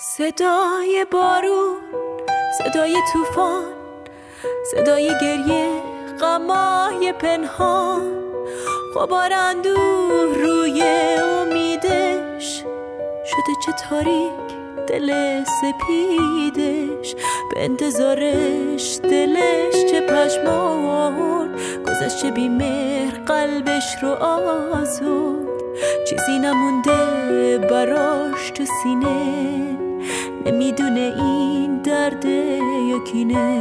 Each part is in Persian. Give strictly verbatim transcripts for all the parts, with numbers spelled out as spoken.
صدای بارون، صدای طوفان، صدای گریه، غمای پنهان، غبار اندوه روی امیدش شده چه تاریک دل سپیدش، به انتظارش دلش چه پشمان، گذشت چه بیمهر قلبش رو آزرد، چیزی نمونده براش تو سینه، نمیدونه این درده یا کینه.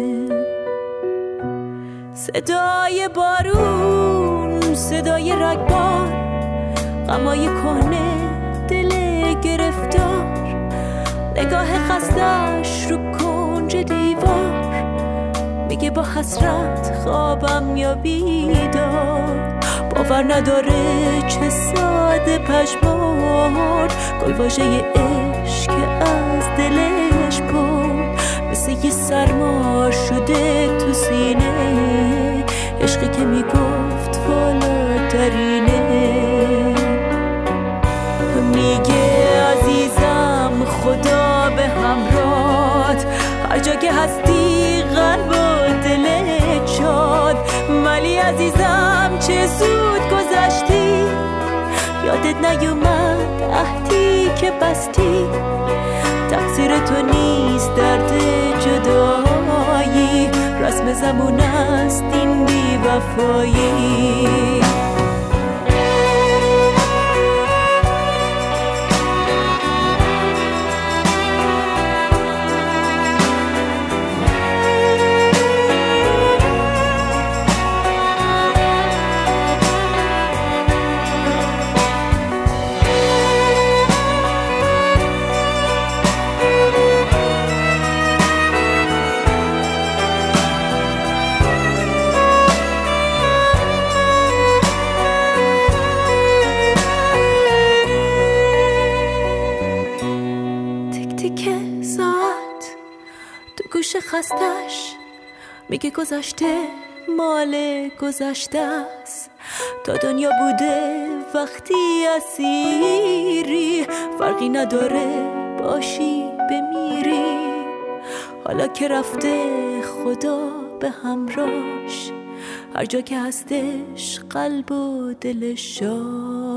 صدای بارون، صدای رگبار، غمای کهنه دل گرفتار، نگاه خستش رو کنج دیوار، میگه با حسرت خوابم یا بیدار، باور نداره چه ساده پشمارد، گلواژه عشق که از دلش برد، مثل یه سرما شده تو سینه، عشقی که میگفت بالاترینه. میگه عزیزم خدا به همراهت، هر جا که هستی قلب و دلت شاد، ولی عزیزم چه زود گذشتی، یادت نیومد عهدی که بستی، تقصیر تو نیست درد جدایی، رسم زمون است این بی وفایی. تیک ساعت تو گوش خستش میگه گذشته مال گذشته است، تا دنیا بوده وقتی اسیری، فرقی نداره باشی بمیری، حالا که رفته خدا به همراهش، هر جا که هستش قلب و دلش شاد.